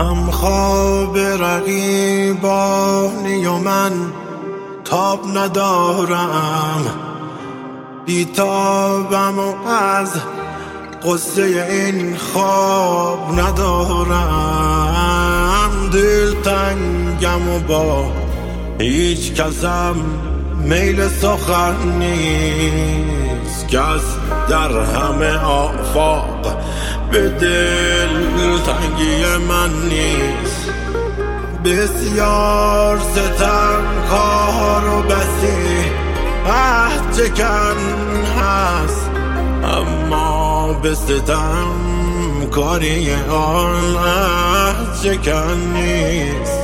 هم خواب رقیبانی و من تاب ندارم، بیتابم و از قصه این خواب ندارم. دلتنگم و با هیچ کسم میل سخن نیست، کس در همه آفاق به دلتنگی من نیست. بسیار ستمکار و بسی عهد چکن هست، اما به ستم کاری آن عهد چکن نیست،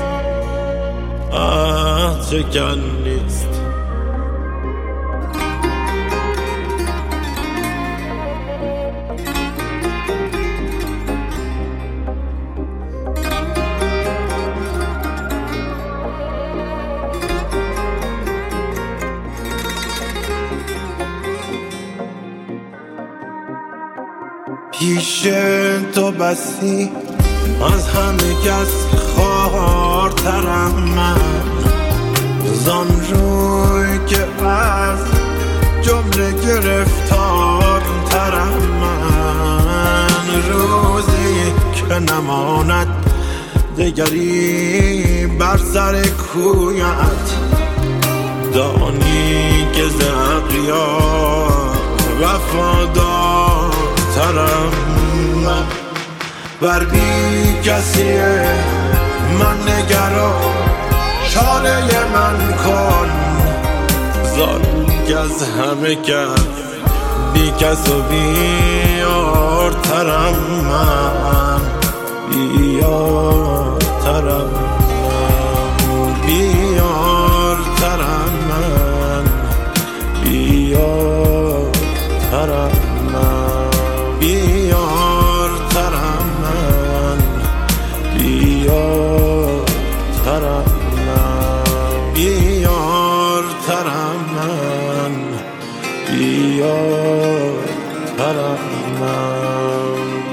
عهد چکن نیست. پیش تو بسی از همه کس خوارترم من، زان روی که از جمله گرفتارترم من. روزی که نماند دگری بر سر کویت، دانی که ز اغیار وفادارترم من. بر بی کسی من نگرا، چاره من کن، زان که از همه کس بی کس و بیارترم من، بیارترم من، بیارترم من، بیارترم من، بیارترم من، بیارترم من، بیارترم من، بیارترم من.